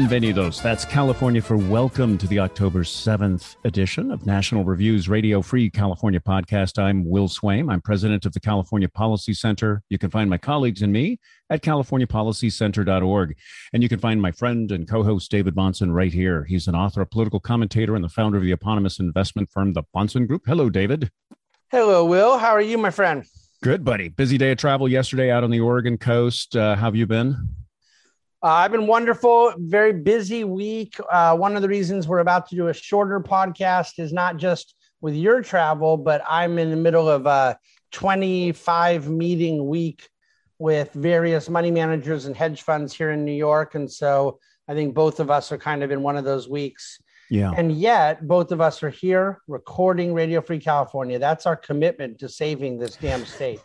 Bienvenidos. That's California for welcome to the October 7th edition of National Review's Radio Free California podcast. I'm Will Swaim. I'm president of the California Policy Center. You can find my colleagues and me at californiapolicycenter.org. And you can find my friend and co-host David Bahnsen right here. He's an author, a political commentator, and the founder of the eponymous investment firm, the Bahnsen Group. Hello, David. Hello, Will. How are you, my friend? Good, buddy. Busy day of travel yesterday out on the Oregon coast. How have you been? I've been wonderful. Very busy week. One of the reasons we're about to do a shorter podcast is not just with your travel, but I'm in the middle of a 25 meeting week with various money managers and hedge funds here in New York. And so I think both of us are kind of in one of those weeks. Yeah. And yet both of us are here recording Radio Free California. That's our commitment to saving this damn state.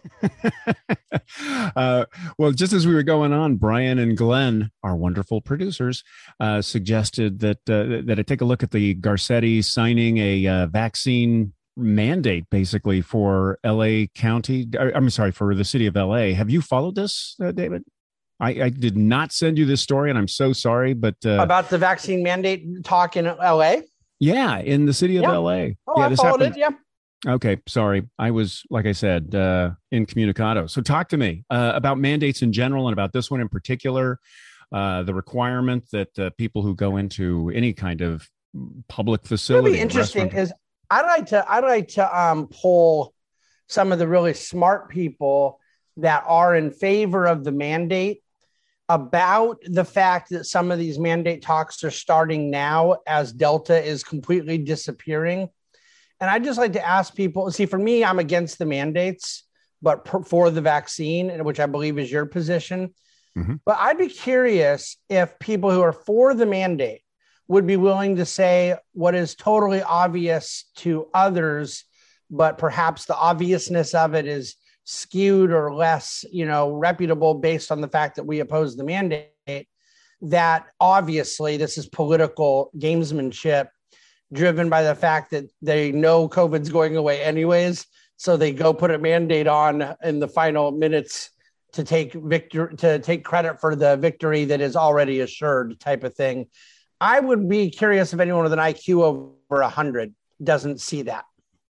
Well, just as we were going on, Brian and Glenn, our wonderful producers, suggested that I take a look at the Garcetti signing a vaccine mandate, basically for LA County. I'm sorry, for the city of LA. Have you followed this, David? I did not send you this story, and I'm so sorry, but about the vaccine mandate talk in LA. Yeah, in the city of LA. Oh, yeah, I followed it. Yeah. Okay, sorry. I was, like I said, incommunicado. So talk to me about mandates in general and about this one in particular, the requirement that people who go into any kind of public facility. Really interesting is I'd like to poll some of the really smart people that are in favor of the mandate about the fact that some of these mandate talks are starting now as Delta is completely disappearing. And I'd just like to ask people, see, for me, I'm against the mandates, but for the vaccine, which I believe is your position. Mm-hmm. But I'd be curious if people who are for the mandate would be willing to say what is totally obvious to others, but perhaps the obviousness of it is skewed or less, reputable based on the fact that we oppose the mandate, that obviously this is political gamesmanship driven by the fact that they know COVID's going away anyways. So they go put a mandate on in the final minutes to take credit for the victory that is already assured type of thing. I would be curious if anyone with an IQ over 100 doesn't see that.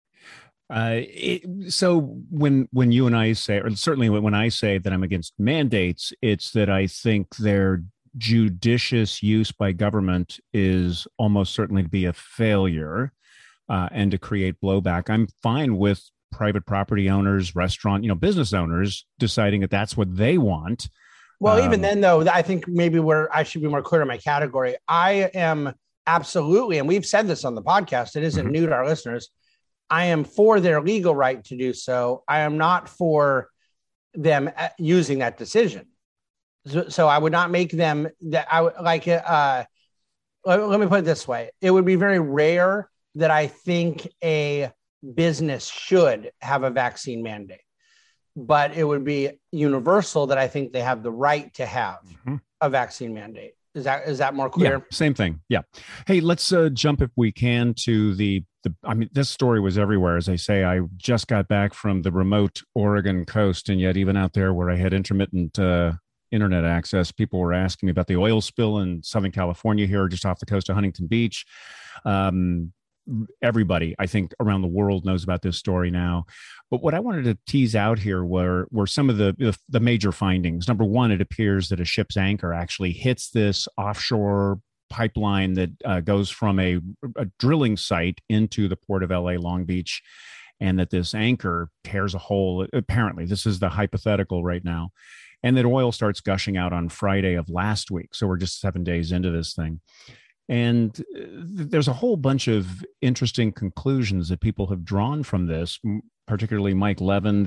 So when you and I say, or certainly when I say that I'm against mandates, it's that I think their judicious use by government is almost certainly to be a failure and to create blowback. I'm fine with private property owners, restaurant, business owners deciding that that's what they want. Well, even then, though, I think maybe I should be more clear in my category. I am absolutely, and we've said this on the podcast, it isn't new to our listeners, I am for their legal right to do so. I am not for them using that decision. So I would not make them that I would like. Let me put it this way: it would be very rare that I think a business should have a vaccine mandate, but it would be universal that I think they have the right to have a vaccine mandate. Is that more clear? Yeah, same thing. Yeah. Hey, let's jump if we can to this story was everywhere. As I say, I just got back from the remote Oregon coast, and yet even out there where I had intermittent internet access, people were asking me about the oil spill in Southern California here, just off the coast of Huntington Beach. Everybody, I think, around the world knows about this story now. But what I wanted to tease out here were some of the major findings. Number one, it appears that a ship's anchor actually hits this offshore pipeline that goes from a drilling site into the port of LA Long Beach, and that this anchor tears a hole. Apparently, this is the hypothetical right now, and that oil starts gushing out on Friday of last week. So we're just 7 days into this thing. And there's a whole bunch of interesting conclusions that people have drawn from this, particularly Mike Levin,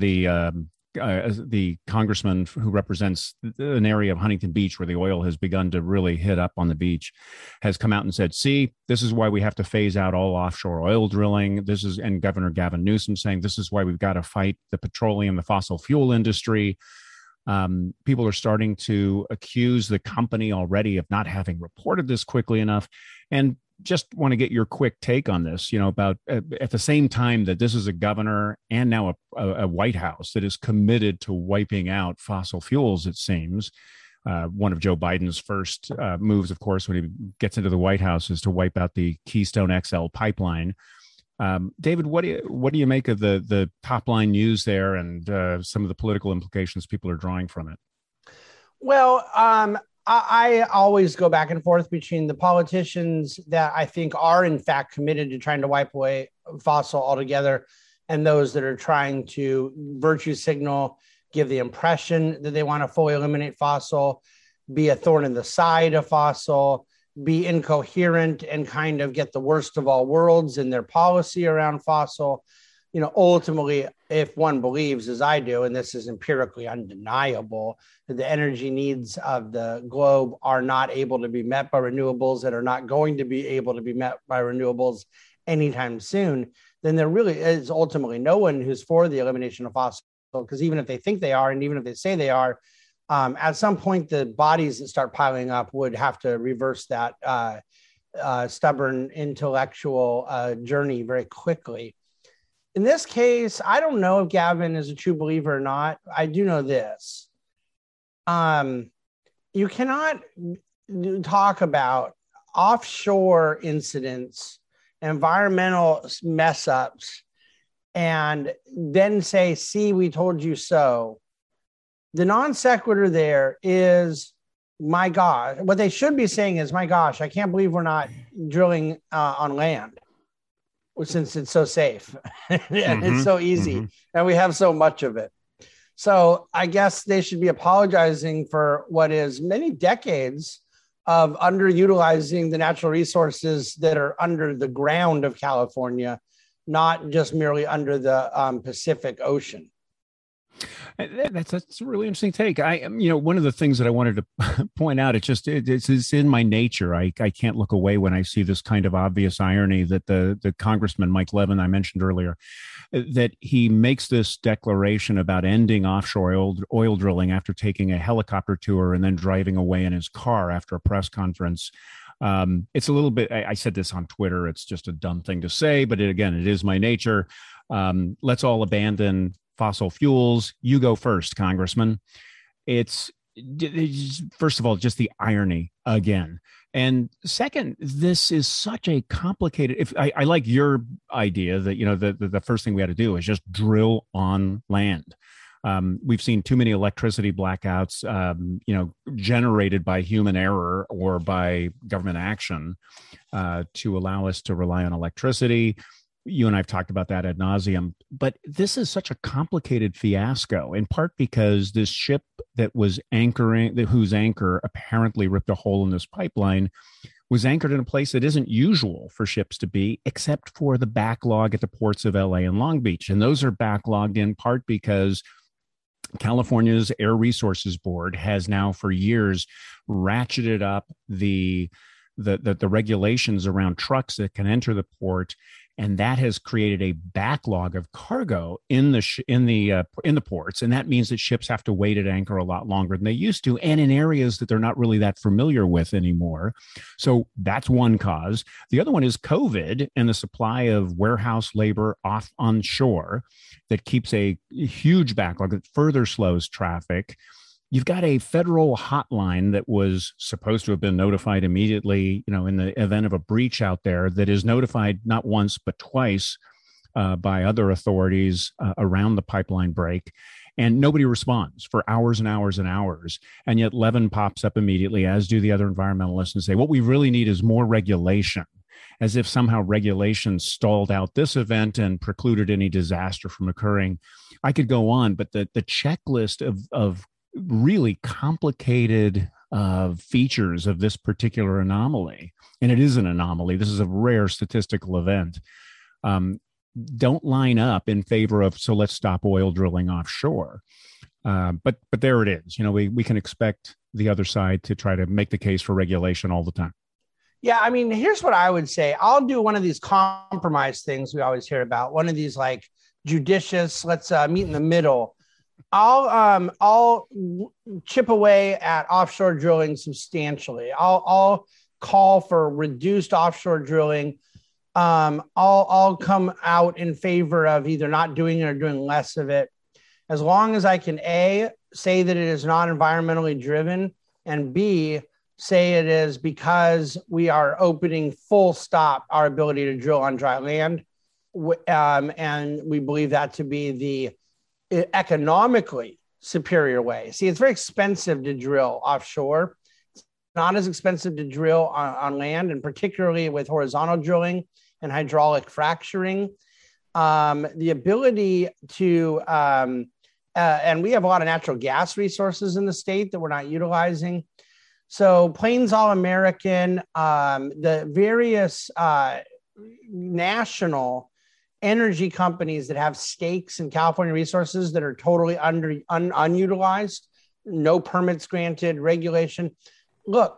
the congressman who represents an area of Huntington Beach where the oil has begun to really hit up on the beach, has come out and said, see, this is why we have to phase out all offshore oil drilling. And Governor Gavin Newsom saying this is why we've got to fight the petroleum, the fossil fuel industry. People are starting to accuse the company already of not having reported this quickly enough. And just want to get your quick take on this, about at the same time that this is a governor and now a White House that is committed to wiping out fossil fuels, it seems. One of Joe Biden's first moves, of course, when he gets into the White House, is to wipe out the Keystone XL pipeline. David, what do you make of the top line news there and some of the political implications people are drawing from it? Well, I always go back and forth between the politicians that I think are in fact committed to trying to wipe away fossil altogether and those that are trying to virtue signal, give the impression that they want to fully eliminate fossil, be a thorn in the side of fossil, be incoherent and kind of get the worst of all worlds in their policy around fossil. Ultimately, if one believes, as I do, and this is empirically undeniable, that the energy needs of the globe are not able to be met by renewables and are not going to be able to be met by renewables anytime soon, then there really is ultimately no one who's for the elimination of fossil, because even if they think they are, and even if they say they are, at some point, the bodies that start piling up would have to reverse that stubborn intellectual journey very quickly. In this case, I don't know if Gavin is a true believer or not. I do know this. You cannot talk about offshore incidents, environmental mess ups, and then say, see, we told you so. The non sequitur there is, my God. What they should be saying is, my gosh, I can't believe we're not drilling on land, since it's so safe and it's so easy and we have so much of it. So I guess they should be apologizing for what is many decades of underutilizing the natural resources that are under the ground of California, not just merely under the Pacific Ocean. That's a really interesting take. One of the things that I wanted to point out, it's in my nature. I can't look away when I see this kind of obvious irony that the Congressman Mike Levin I mentioned earlier, that he makes this declaration about ending offshore oil drilling after taking a helicopter tour and then driving away in his car after a press conference. It's a little bit, I said this on Twitter, it's just a dumb thing to say, but it is my nature. Let's all abandon fossil fuels. You go first, Congressman. It's first of all, just the irony again. And second, this is such a complicated, if I like your idea that, the first thing we had to do is just drill on land. We've seen too many electricity blackouts, generated by human error or by government action to allow us to rely on electricity. You and I have talked about that ad nauseum, but this is such a complicated fiasco, in part because this ship that was whose anchor apparently ripped a hole in this pipeline, was anchored in a place that isn't usual for ships to be, except for the backlog at the ports of LA and Long Beach. And those are backlogged in part because California's Air Resources Board has now for years ratcheted up the regulations around trucks that can enter the port, and that has created a backlog of cargo in the ports, and that means that ships have to wait at anchor a lot longer than they used to, and in areas that they're not really that familiar with anymore. So that's one cause. The other one is COVID and the supply of warehouse labor on shore that keeps a huge backlog that further slows traffic. You've got a federal hotline that was supposed to have been notified immediately, in the event of a breach out there, that is notified not once, but twice by other authorities around the pipeline break. And nobody responds for hours and hours and hours. And yet Levin pops up immediately, as do the other environmentalists, and say, what we really need is more regulation, as if somehow regulation stalled out this event and precluded any disaster from occurring. I could go on, but the checklist of really complicated features of this particular anomaly, and it is an anomaly, this is a rare statistical event, don't line up in favor of, so let's stop oil drilling offshore. But there it is. We can expect the other side to try to make the case for regulation all the time. Yeah, I mean, here's what I would say. I'll do one of these compromise things we always hear about, one of these like judicious, let's meet in the middle. I'll chip away at offshore drilling substantially. I'll call for reduced offshore drilling. I'll come out in favor of either not doing it or doing less of it, as long as I can say that it is not environmentally driven, and B, say it is because we are opening full stop our ability to drill on dry land. And we believe that to be the economically superior way. See, it's very expensive to drill offshore. It's not as expensive to drill on land, and particularly with horizontal drilling and hydraulic fracturing. The ability to, and we have a lot of natural gas resources in the state that we're not utilizing. So Plains All American, the various national energy companies that have stakes in California resources that are totally unutilized, no permits granted, regulation. Look,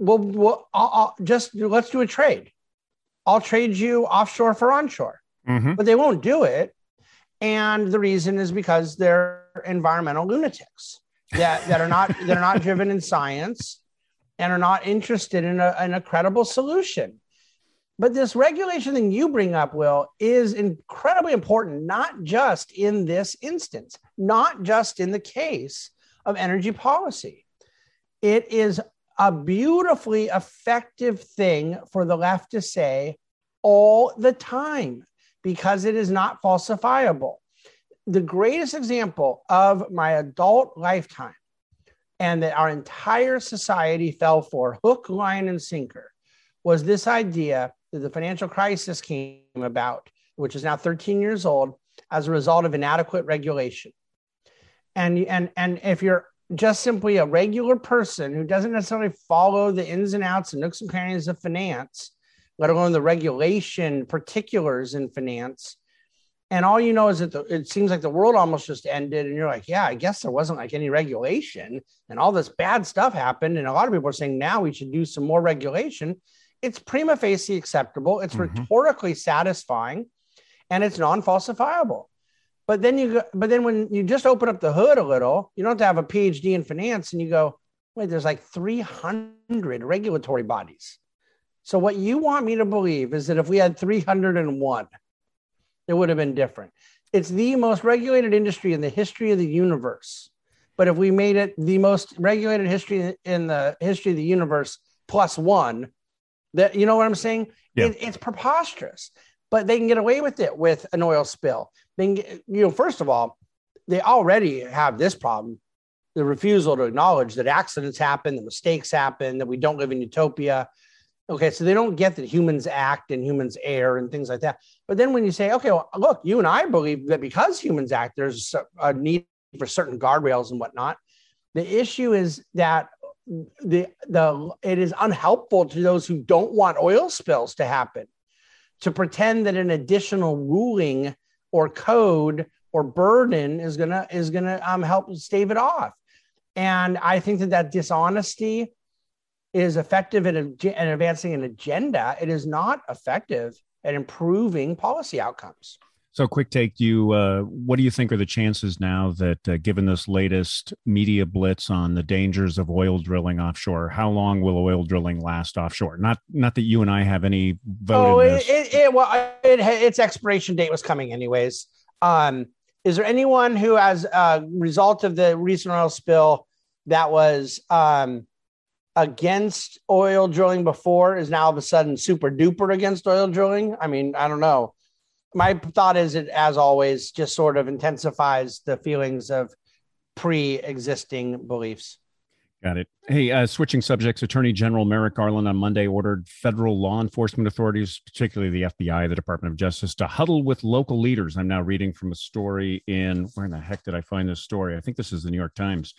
let's do a trade. I'll trade you offshore for onshore, but they won't do it. And the reason is because they're environmental lunatics that are not driven in science and are not interested in a credible solution. But this regulation thing you bring up, Will, is incredibly important, not just in this instance, not just in the case of energy policy. It is a beautifully effective thing for the left to say all the time because it is not falsifiable. The greatest example of my adult lifetime and that our entire society fell for hook, line, and sinker was this idea that the financial crisis came about, which is now 13 years old, as a result of inadequate regulation. And if you're just simply a regular person who doesn't necessarily follow the ins and outs and nooks and crannies of finance, let alone the regulation particulars in finance, and all you know is that it seems like the world almost just ended, and you're like, yeah, I guess there wasn't like any regulation, and all this bad stuff happened, and a lot of people are saying now we should do some more regulation. It's prima facie acceptable, it's rhetorically satisfying, and it's non-falsifiable. But then when you just open up the hood a little, you don't have to have a PhD in finance, and you go, wait, there's like 300 regulatory bodies. So what you want me to believe is that if we had 301, it would have been different. It's the most regulated industry in the history of the universe. But if we made it the most regulated history in the history of the universe plus one, that, you know what I'm saying? Yeah. It's preposterous, but they can get away with it with an oil spill. First of all, they already have this problem, the refusal to acknowledge that accidents happen, that mistakes happen, that we don't live in utopia. Okay, so they don't get that humans act and humans err and things like that. But then when you say, okay, well, look, you and I believe that because humans act, there's a need for certain guardrails and whatnot. The issue is that it is unhelpful to those who don't want oil spills to happen to pretend that an additional ruling or code or burden is gonna help stave it off. And I think that dishonesty is effective at advancing an agenda. It is not effective at improving policy outcomes. So quick take, what do you think are the chances now that given this latest media blitz on the dangers of oil drilling offshore, how long will oil drilling last offshore? Not that you and I have any vote in this. Its expiration date was coming anyways. Is there anyone who, as a result of the recent oil spill, that was against oil drilling before is now all of a sudden super duper against oil drilling? I mean, I don't know. My thought is it, as always, just sort of intensifies the feelings of pre-existing beliefs. Got it. Hey, switching subjects, Attorney General Merrick Garland on Monday ordered federal law enforcement authorities, particularly the FBI, the Department of Justice, to huddle with local leaders. I'm now reading from a story where in the heck did I find this story? I think this is the New York Times.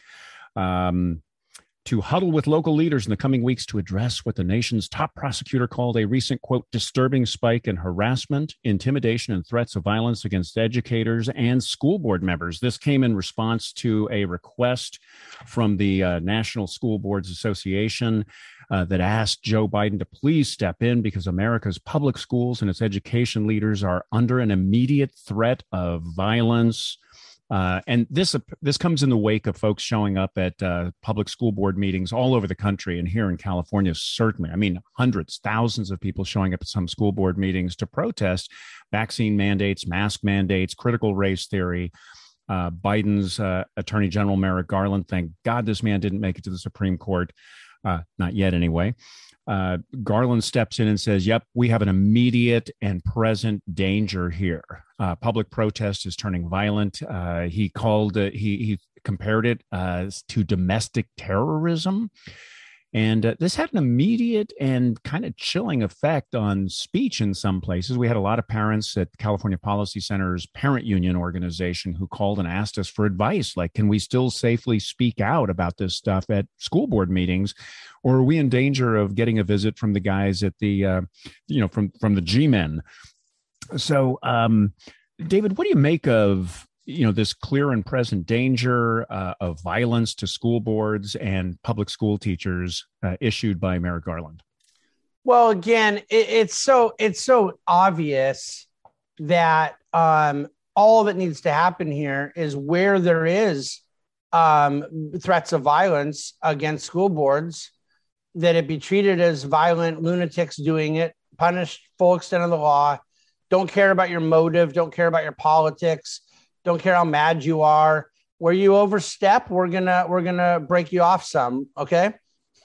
To huddle with local leaders in the coming weeks to address what the nation's top prosecutor called a recent, quote, disturbing spike in harassment, intimidation, and threats of violence against educators and school board members. This came in response to a request from the National School Boards Association that asked Joe Biden to please step in because America's public schools and its education leaders are under an immediate threat of violence. And this comes in the wake of folks showing up at public school board meetings all over the country, and here in California, certainly. I mean, hundreds, thousands of people showing up at some school board meetings to protest vaccine mandates, mask mandates, critical race theory. Biden's Attorney General Merrick Garland, thank God this man didn't make it to the Supreme Court, not yet anyway. Garland steps in and says, yep, we have an immediate and present danger here. Public protest is turning violent. He compared it to domestic terrorism. And this had an immediate and kind of chilling effect on speech in some places. We had a lot of parents at California Policy Center's parent union organization who called and asked us for advice. Like, can we still safely speak out about this stuff at school board meetings? Or are we in danger of getting a visit from the guys at the, from the G-men? So, David, what do you make of this clear and present danger of violence to school boards and public school teachers issued by Merrick Garland? Well, again, it's so obvious that all that needs to happen here is where there is threats of violence against school boards, that it be treated as violent lunatics doing it, punished full extent of the law. Don't care about your motive. Don't care about your politics. Don't care how mad you are. Where you overstep, we're gonna break you off some. Okay.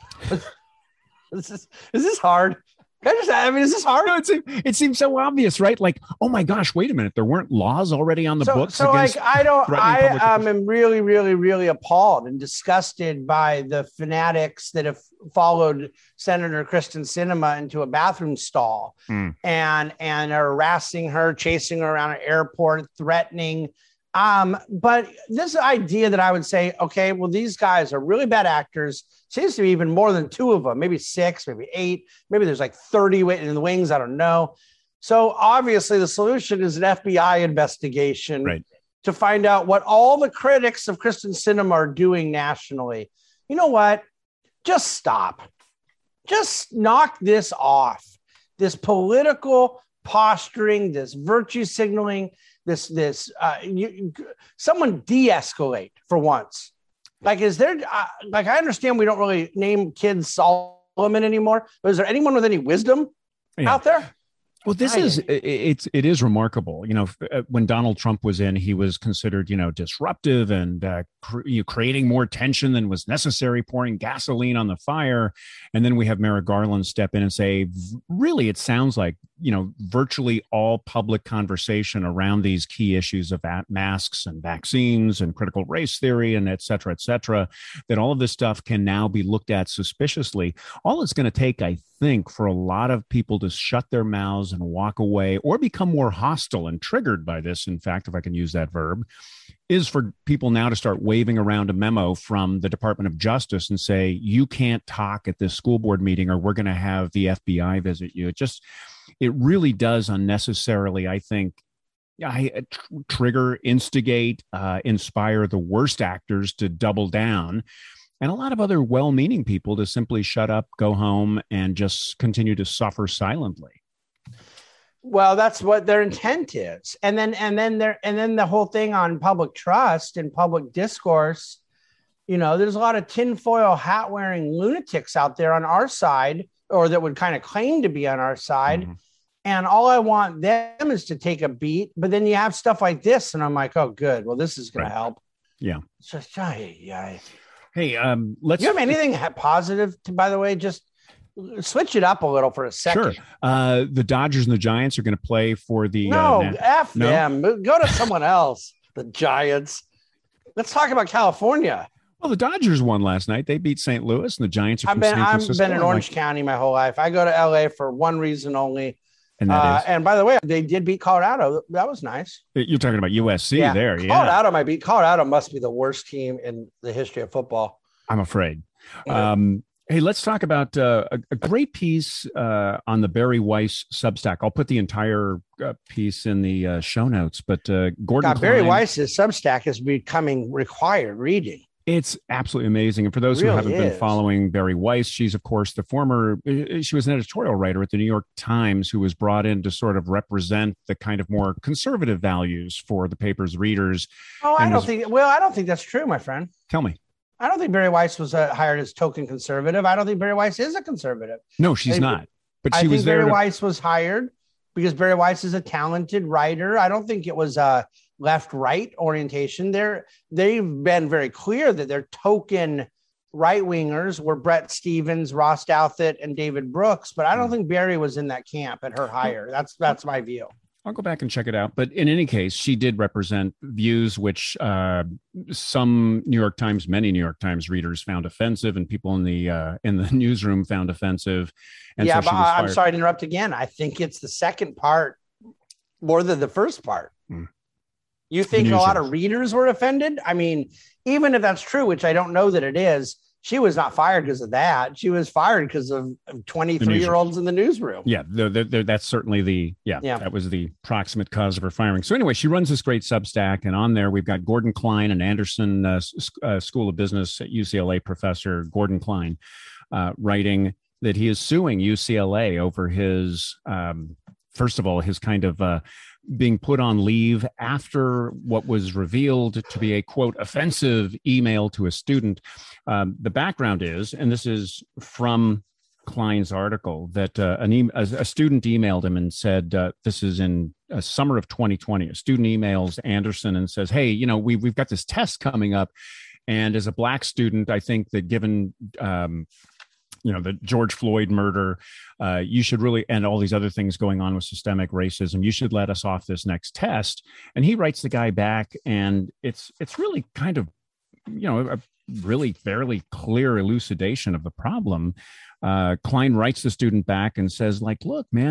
Is this hard? Is this hard? No, it seems so obvious, right? Like, oh my gosh, wait a minute. There weren't laws already on the books. So I am really, really, really appalled and disgusted by the fanatics that have followed Senator Kristen Sinema into a bathroom stall and are harassing her, chasing her around an airport, threatening. But this idea that I would say, okay, well, these guys are really bad actors. Seems to be even more than two of them, maybe 6, maybe 8, maybe there's like 30 waiting in the wings. I don't know. So obviously the solution is an FBI investigation to find out what all the critics of Kristen Sinema are doing nationally. You know what? Just stop. Just knock this off. This political posturing, this virtue signaling, someone de-escalate for once. Like, is there, I understand we don't really name kids Solomon anymore, but is there anyone with any wisdom out there? Well, it is remarkable. When Donald Trump was in, he was considered, disruptive and creating more tension than was necessary, pouring gasoline on the fire. And then we have Merrick Garland step in and say, really, it sounds like, virtually all public conversation around these key issues of masks and vaccines and critical race theory and et cetera, that all of this stuff can now be looked at suspiciously. All it's going to take, I think, for a lot of people to shut their mouths and walk away or become more hostile and triggered by this, in fact, if I can use that verb, is for people now to start waving around a memo from the Department of Justice and say, you can't talk at this school board meeting or we're going to have the FBI visit you. It really does unnecessarily, I think, trigger, instigate, inspire the worst actors to double down, and a lot of other well-meaning people to simply shut up, go home, and just continue to suffer silently. Well, that's what their intent is. And then the whole thing on public trust and public discourse, there's a lot of tinfoil hat wearing lunatics out there on our side, or that would kind of claim to be on our side. Mm-hmm. And all I want them is to take a beat. But then you have stuff like this. And I'm like, oh, good. Well, this is going to help. Yeah. It's just, Hey, let's. You have anything positive to, by the way, just switch it up a little for a second. Sure. The Dodgers and the Giants are going to play for the. Them. Go to someone else. The Giants. Let's talk about California. Well, the Dodgers won last night. They beat St. Louis, and the Giants are from San Francisco. I've been in Orange County my whole life. I go to LA for one reason only. And by the way, they did beat Colorado. That was nice. You're talking about USC there. Colorado must be the worst team in the history of football. I'm afraid. Hey, let's talk about a great piece on the Bari Weiss Substack. I'll put the entire piece in the show notes, but Gordon Klein, Bari Weiss's Substack is becoming required reading. It's absolutely amazing. And for those who haven't been following Bari Weiss, she's, of course, she was an editorial writer at the New York Times who was brought in to sort of represent the kind of more conservative values for the paper's readers. Oh, I don't think that's true, my friend. Tell me. I don't think Bari Weiss was hired as token conservative. I don't think Bari Weiss is a conservative. No, she's not. But she was there. Bari Weiss was hired because Bari Weiss is a talented writer. I don't think it was left-right orientation. They've been very clear that their token right-wingers were Brett Stevens, Ross Douthat, and David Brooks, but I don't think Barry was in that camp at her hire. That's my view. I'll go back and check it out. But in any case, she did represent views which many New York Times readers found offensive, and people in the newsroom found offensive. And yeah, so but I'm sorry to interrupt again. I think it's the second part more than the first part. You think a lot of readers were offended? I mean, even if that's true, which I don't know that it is, she was not fired because of that. She was fired because of 23-year-olds in the newsroom. Yeah, that's certainly that was the proximate cause of her firing. So anyway, she runs this great Substack, and on there we've got Gordon Klein, an Anderson School of Business at UCLA professor, Gordon Klein, writing that he is suing UCLA over his, first of all, his kind of being put on leave after what was revealed to be a, quote, offensive email to a student. The background is, and this is from Klein's article, that a student emailed him and said, this is in summer of 2020, a student emails Anderson and says, hey, we've got this test coming up. And as a Black student, I think that given the George Floyd murder, you should really, and all these other things going on with systemic racism, you should let us off this next test. And he writes the guy back, and it's really kind of, a really fairly clear elucidation of the problem. Klein writes the student back and says, like, look, man,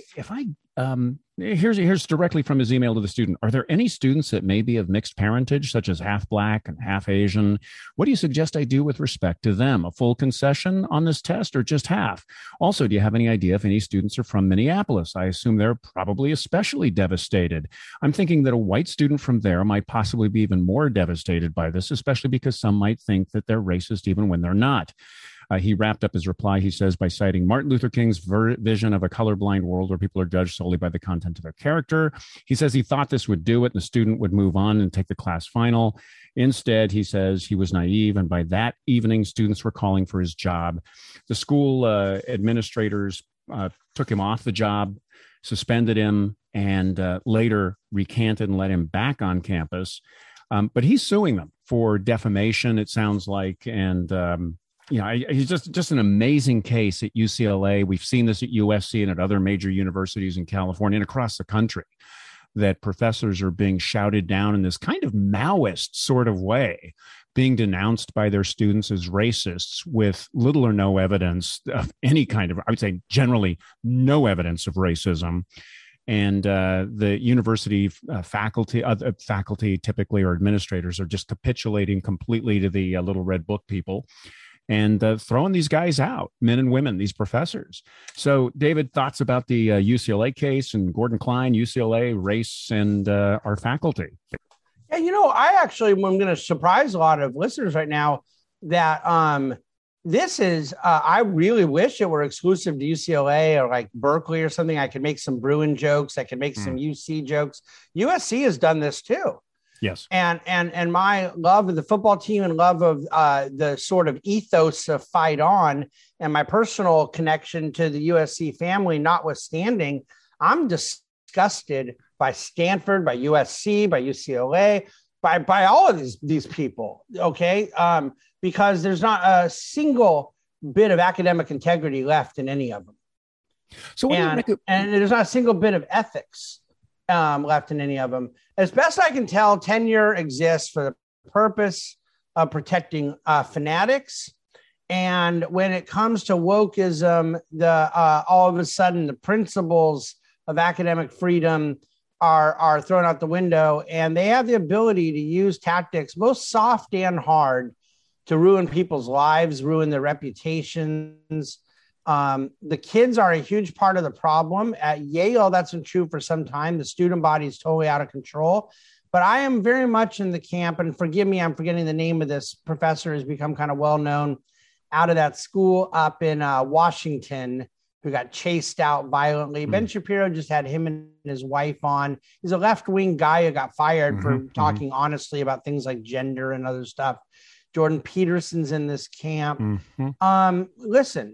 here's directly from his email to the student. Are there any students that may be of mixed parentage, such as half Black and half Asian? What do you suggest I do with respect to them? A full concession on this test or just half? Also, do you have any idea if any students are from Minneapolis? I assume they're probably especially devastated. I'm thinking that a white student from there might possibly be even more devastated by this, especially because some might think that they're racist even when they're not. He wrapped up his reply, he says, by citing Martin Luther King's vision of a colorblind world where people are judged solely by the content of their character. He says he thought this would do it and the student would move on and take the class final. Instead, he says he was naive, and by that evening, students were calling for his job. The school administrators took him off the job, suspended him, and later recanted and let him back on campus. But he's suing them for defamation, it sounds like, and he's just an amazing case at UCLA. We've seen this at USC and at other major universities in California and across the country, that professors are being shouted down in this kind of Maoist sort of way, being denounced by their students as racists with little or no evidence of any kind of, I would say generally no evidence of racism. And the university faculty typically, or administrators, are just capitulating completely to the Little Red Book people and throwing these guys out, men and women, these professors. So, David, thoughts about the UCLA case and Gordon Klein, UCLA, race, and our faculty? Yeah, I actually am going to surprise a lot of listeners right now that this is, I really wish it were exclusive to UCLA or like Berkeley or something. I could make some Bruin jokes. I could make some UC jokes. USC has done this too. Yes. And my love of the football team and love of the sort of ethos of Fight On and my personal connection to the USC family notwithstanding, I'm disgusted by Stanford, by USC, by UCLA, by all of these people. Okay. Because there's not a single bit of academic integrity left in any of them. So and there's not a single bit of ethics left in any of them. As best I can tell, tenure exists for the purpose of protecting fanatics. And when it comes to wokeism, all of a sudden the principles of academic freedom are thrown out the window, and they have the ability to use tactics, both soft and hard, to ruin people's lives, ruin their reputations. The kids are a huge part of the problem. At Yale, that's been true for some time. The student body is totally out of control. But I am very much in the camp, and forgive me, I'm forgetting the name of this professor, who's become kind of well-known out of that school up in Washington, who got chased out violently. Ben Shapiro just had him and his wife on. He's a left-wing guy who got fired for talking honestly about things like gender and other stuff. Jordan Peterson's in this camp. Listen,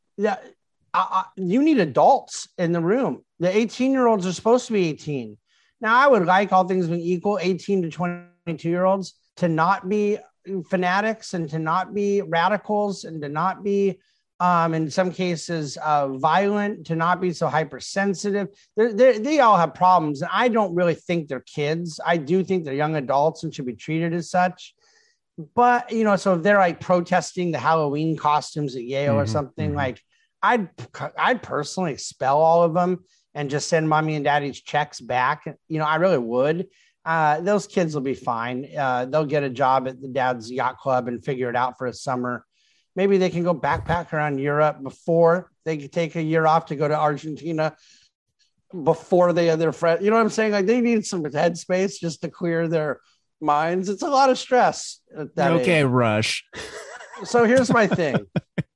you need adults in the room. The 18-year-olds are supposed to be 18. Now, I would like, all things being equal, 18 to 22-year-olds to not be fanatics and to not be radicals and to not be, in some cases, violent, to not be so hypersensitive. They all have problems. And I don't really think they're kids. I do think they're young adults and should be treated as such. But, so if they're like protesting the Halloween costumes at Yale or something, like I'd personally expel all of them and just send mommy and daddy's checks back. I really would. Those kids will be fine. They'll get a job at the dad's yacht club and figure it out for a summer. Maybe they can go backpack around Europe before they could take a year off to go to Argentina before they have their friends. You know what I'm saying? Like, they need some headspace just to clear their minds. It's a lot of stress at that okay, age. Rush. So here's my thing.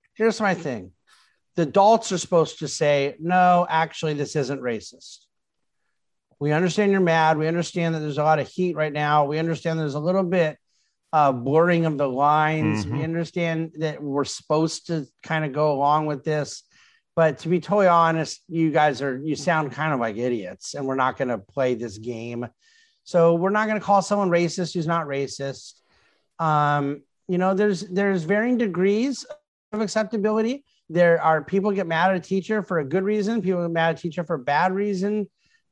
The adults are supposed to say, no, actually, this isn't racist. We understand you're mad. We understand that there's a lot of heat right now. We understand there's a little bit of blurring of the lines. We understand that we're supposed to kind of go along with this. But to be totally honest, you sound kind of like idiots, and we're not going to play this game. So we're not going to call someone racist who's not racist. There's varying degrees of acceptability. There are people get mad at a teacher for a good reason. People get mad at a teacher for a bad reason.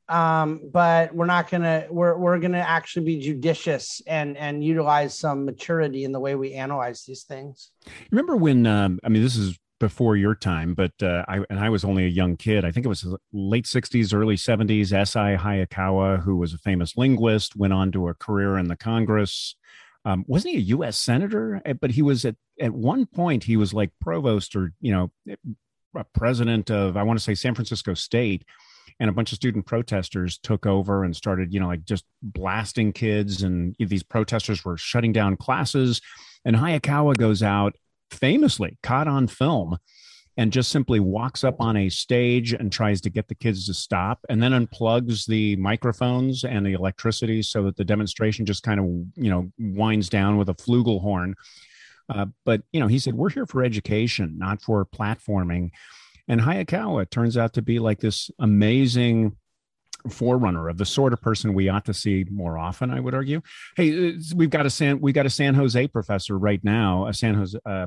But we're going to actually be judicious and utilize some maturity in the way we analyze these things. Remember when, this is before your time, but I was only a young kid. I think it was late 60s, early 70s. S.I. Hayakawa, who was a famous linguist, went on to a career in the Congress. Wasn't he a U.S. senator? But he was at one point, he was like provost or, president of, I want to say, San Francisco State. And a bunch of student protesters took over and started, just blasting kids. And these protesters were shutting down classes. And Hayakawa goes out, famously caught on film, and just simply walks up on a stage and tries to get the kids to stop, and then unplugs the microphones and the electricity so that the demonstration just kind of, winds down with a flugelhorn. But he said, we're here for education, not for platforming. And Hayakawa turns out to be like this amazing forerunner of the sort of person we ought to see more often, I would argue. Hey, we've got a San Jose professor right now, a San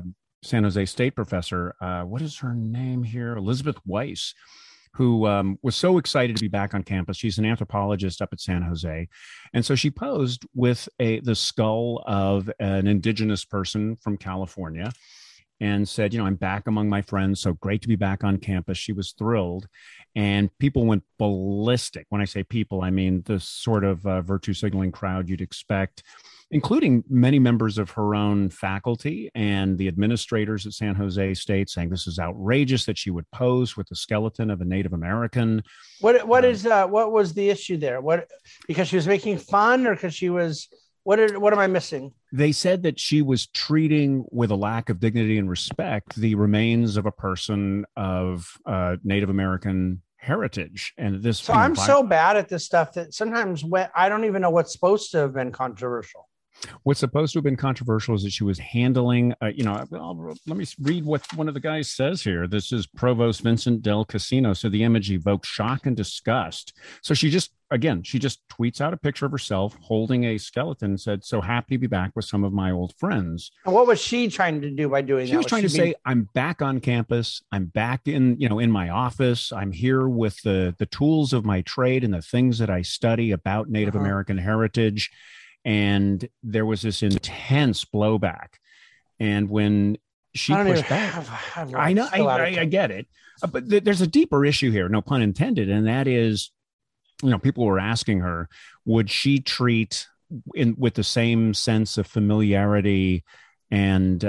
Jose State professor. What is her name here? Elizabeth Weiss, who was so excited to be back on campus. She's an anthropologist up at San Jose. And so she posed with the skull of an indigenous person from California and said, I'm back among my friends. So great to be back on campus. She was thrilled. And people went ballistic. When I say people, I mean the sort of virtue signaling crowd you'd expect, including many members of her own faculty and the administrators at San Jose State, saying this is outrageous that she would pose with the skeleton of a Native American. What was the issue there? Because she was making fun, or because she was, what am I missing? They said that she was treating with a lack of dignity and respect the remains of a person of Native American heritage. And this. So I'm so bad at this stuff that sometimes I don't even know what's supposed to have been controversial. What's supposed to have been controversial is that she was handling, let me read what one of the guys says here. This is Provost Vincent Del Casino. So the image evoked shock and disgust. So she just tweets out a picture of herself holding a skeleton and said, so happy to be back with some of my old friends. And what was she trying to do by doing that? She was trying to say, I'm back on campus. I'm back in my office. I'm here with the tools of my trade and the things that I study about Native American heritage. And there was this intense blowback. And when she pushed back, I know, I get it. But there's a deeper issue here, no pun intended. And that is, people were asking her, would she treat with the same sense of familiarity and,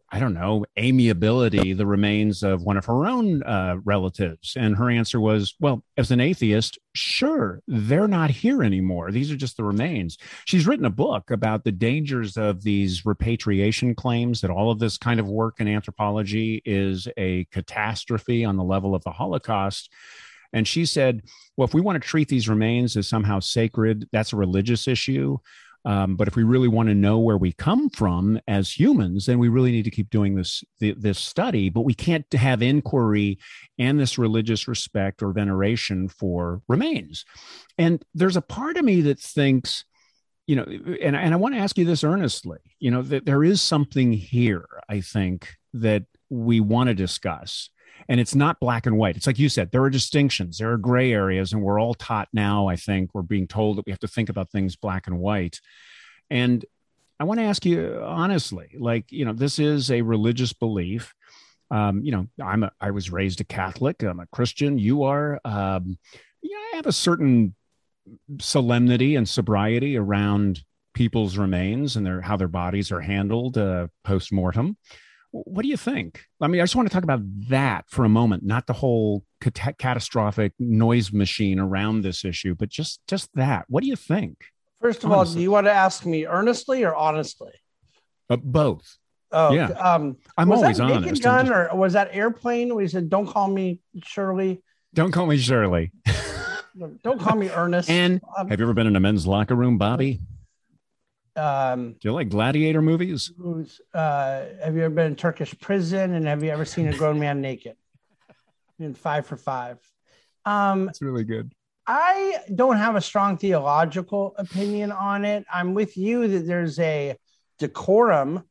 amiability, the remains of one of her own relatives? And her answer was, well, as an atheist, sure, they're not here anymore. These are just the remains. She's written a book about the dangers of these repatriation claims, that all of this kind of work in anthropology is a catastrophe on the level of the Holocaust. And she said, well, if we want to treat these remains as somehow sacred, that's a religious issue. But if we really want to know where we come from as humans, then we really need to keep doing this study. But we can't have inquiry and this religious respect or veneration for remains. And there's a part of me that thinks, and I want to ask you this earnestly, that there is something here, I think, that we want to discuss. And it's not black and white. It's like you said, there are distinctions, there are gray areas, and we're all taught now, I think, we're being told that we have to think about things black and white. And I want to ask you honestly, this is a religious belief. I was raised a Catholic. I'm a Christian. You are. I have a certain solemnity and sobriety around people's remains and how their bodies are handled post-mortem. What do you think? I just want to talk about that for a moment, not the whole catastrophic noise machine around this issue, but just that. What do you think? First of all, do you want to ask me earnestly or honestly? Both. Oh, yeah. I'm always honest. Naked Gun, or was that Airplane where he said, "Don't call me Shirley"? Don't call me Shirley. Don't call me Ernest. And have you ever been in a men's locker room, Bobby? Do you like gladiator movies? Have you ever been in Turkish prison? And have you ever seen a grown man naked? In 5 for 5. That's really good. I don't have a strong theological opinion on it. I'm with you that there's a decorum.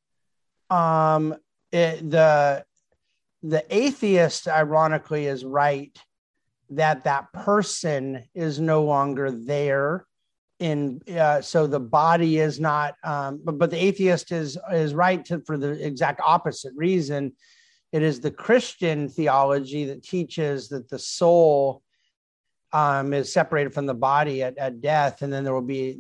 The atheist, ironically, is right that person is no longer there. So the body is not, but the atheist is right for the exact opposite reason. It is the Christian theology that teaches that the soul is separated from the body at death, and then there will be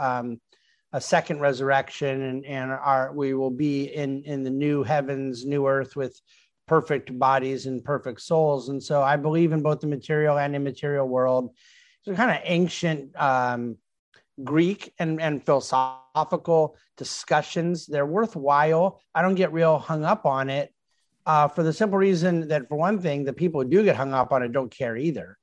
a second resurrection, and we will be in the new heavens, new earth with perfect bodies and perfect souls. And so I believe in both the material and immaterial world. It's a kind of ancient Greek and philosophical discussions. They're worthwhile. I don't get real hung up on it for the simple reason that, for one thing, the people who do get hung up on it don't care either.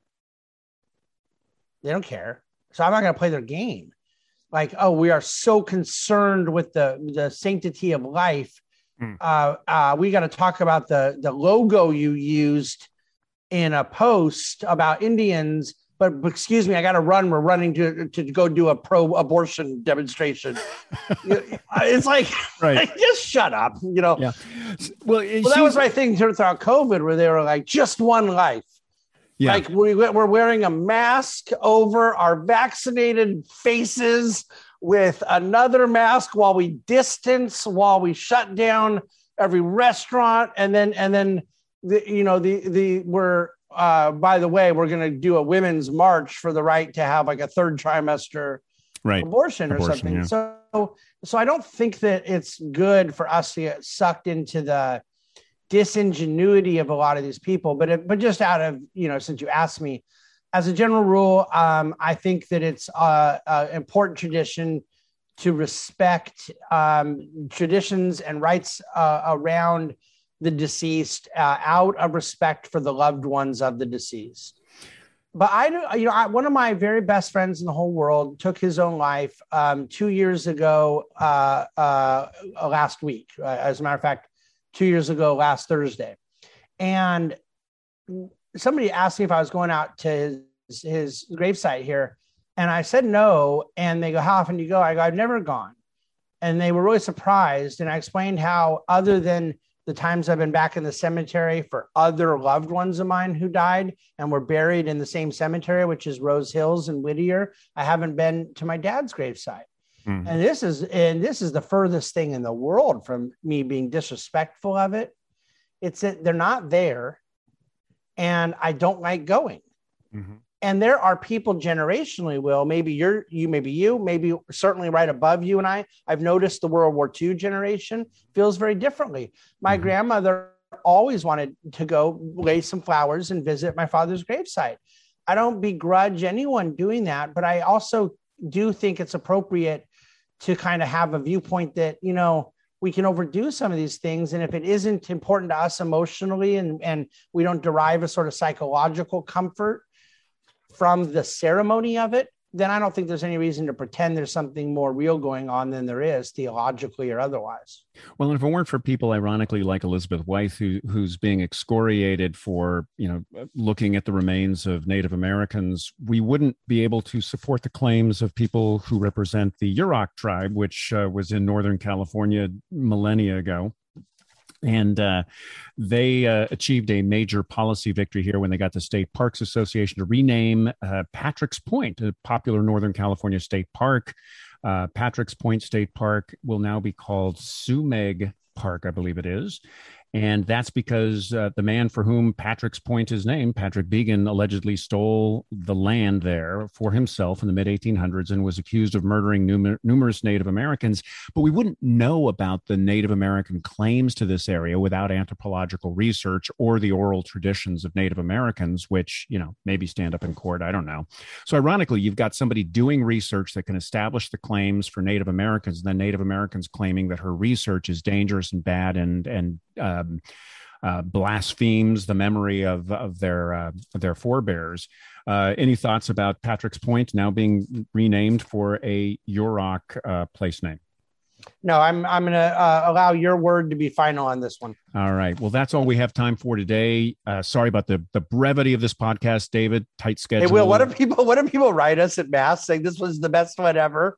They don't care. So I'm not going to play their game. Like, oh, we are so concerned with the sanctity of life. We got to talk about the logo you used in a post about Indians. But excuse me, I got to run. We're running to go do a pro-abortion demonstration. It's like, right. Just shut up. Yeah. Well, that was my thing throughout COVID, where they were like, just one life. Yeah. Like we're wearing a mask over our vaccinated faces with another mask while we distance, while we shut down every restaurant, and then we're. By the way, we're going to do a women's march for the right to have like a third trimester abortion or something. Yeah. So I don't think that it's good for us to get sucked into the disingenuity of a lot of these people. But just out of, since you asked me, as a general rule, I think that it's an important tradition to respect traditions and rights around the deceased out of respect for the loved ones of the deceased. But one of my very best friends in the whole world took his own life 2 years ago last week. As a matter of fact, 2 years ago last Thursday. And somebody asked me if I was going out to his gravesite here. And I said no. And they go, "How often do you go?" I go, "I've never gone." And they were really surprised. And I explained how, other than the times I've been back in the cemetery for other loved ones of mine who died and were buried in the same cemetery, which is Rose Hills in Whittier, I haven't been to my dad's gravesite. Mm-hmm. And this is the furthest thing in the world from me being disrespectful of it. It's that they're not there, and I don't like going. Mm-hmm. And there are people generationally, Will, maybe maybe certainly right above you and I. I've noticed the World War II generation feels very differently. My grandmother always wanted to go lay some flowers and visit my father's gravesite. I don't begrudge anyone doing that, but I also do think it's appropriate to kind of have a viewpoint that, we can overdo some of these things. And if it isn't important to us emotionally and we don't derive a sort of psychological comfort from the ceremony of it, then I don't think there's any reason to pretend there's something more real going on than there is, theologically or otherwise. Well, and if it weren't for people, ironically, like Elizabeth Wythe, who's being excoriated for, looking at the remains of Native Americans, we wouldn't be able to support the claims of people who represent the Yurok tribe, which was in Northern California millennia ago. And they achieved a major policy victory here when they got the State Parks Association to rename Patrick's Point, a popular Northern California state park. Patrick's Point State Park will now be called Sumeg Park, I believe it is. And that's because the man for whom Patrick's Point is named, Patrick Began, allegedly stole the land there for himself in the mid-1800s and was accused of murdering numerous Native Americans. But we wouldn't know about the Native American claims to this area without anthropological research or the oral traditions of Native Americans, which, maybe stand up in court. I don't know. So ironically, you've got somebody doing research that can establish the claims for Native Americans, and then Native Americans claiming that her research is dangerous and bad and blasphemes the memory of their forebears. Any thoughts about Patrick's Point now being renamed for a Yurok place name? No, I'm going to allow your word to be final on this one. All right. Well, that's all we have time for today. Sorry about the brevity of this podcast, David. Tight schedule. Hey, Will, what do people write us at Mass saying this was the best one ever?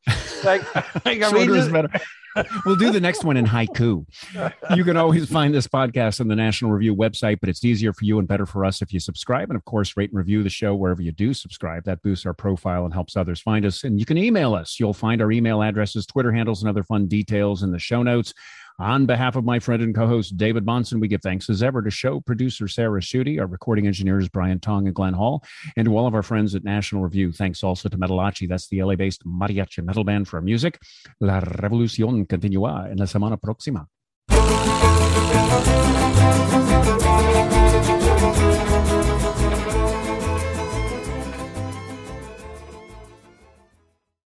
Better. We'll do the next one in haiku. You can always find this podcast on the National Review website, but it's easier for you and better for us if you subscribe. And of course, rate and review the show wherever you do subscribe. That boosts our profile and helps others find us. And you can email us. You'll find our email addresses, Twitter handles, and other fun details in the show notes. On behalf of my friend and co-host David Monson, we give thanks as ever to show producer Sarah Schutte, our recording engineers Brian Tong and Glenn Hall, and to all of our friends at National Review. Thanks also to Metalachi, that's the LA-based mariachi metal band for our music. La revolución continúa en la semana próxima.